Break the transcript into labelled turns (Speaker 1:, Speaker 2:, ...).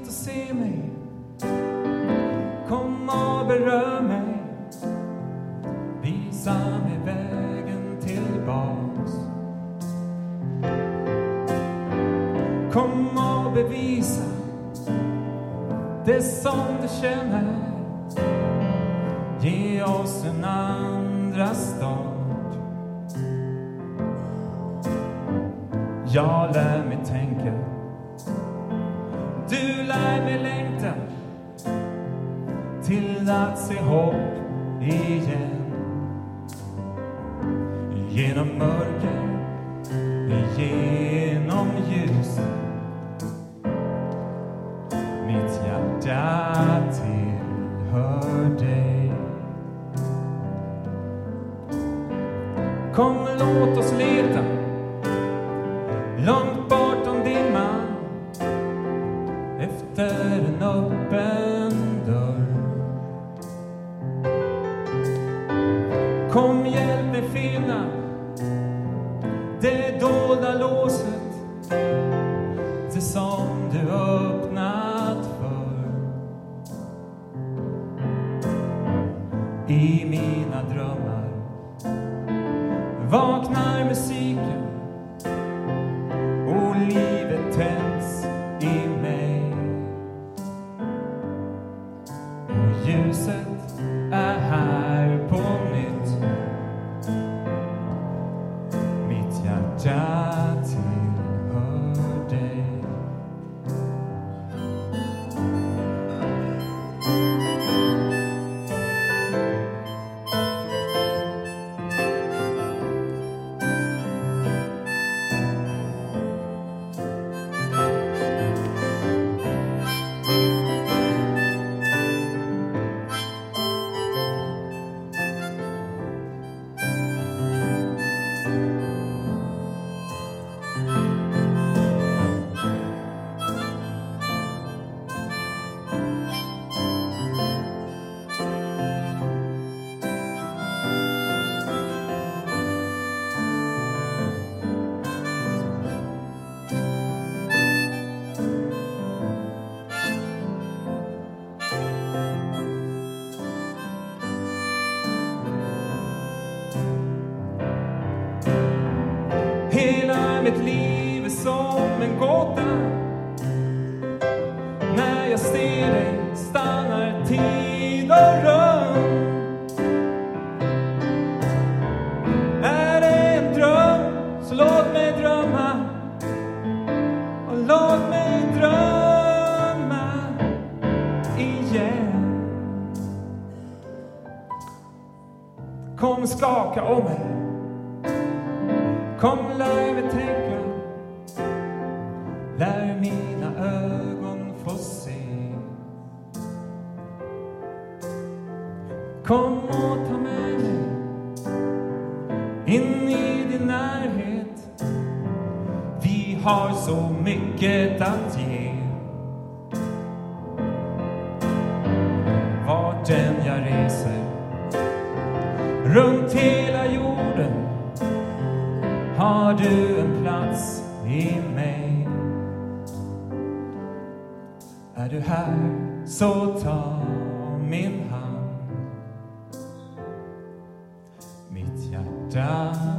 Speaker 1: och se mig. Kom och berör mig. Visa mig vägen tillbaks. Kom och bevisa det som du känner. Ge oss en andra start. Jag lär mig tänka. Du lär mig längta. Till att se hopp igen. Genom mörker, genom ljus. Mitt hjärta tillhör dig. Kom, låt oss leta långt bortom dimman efter en öppen dörr. Kom, hjälp mig finna det dolda låset, det som du öppnat för. I mina drömmar vaknar musiken och livet tänds i mig. Och ljuset är här på nytt. Mitt hjärta tillhör dig. Hela mitt liv är som en gåta. När jag ser dig stannar tid och rum. Är det en dröm så låt mig drömma. Och låt mig drömma igen. Kom, skaka om mig. Kom, lär mig tänka. Lär mina ögon få se. Kom och ta med mig in i din närhet. Vi har så mycket att ge. Vart än jag reser runt hela jorden har du en plats i mig. Är du här så ta min hand. Mitt hjärta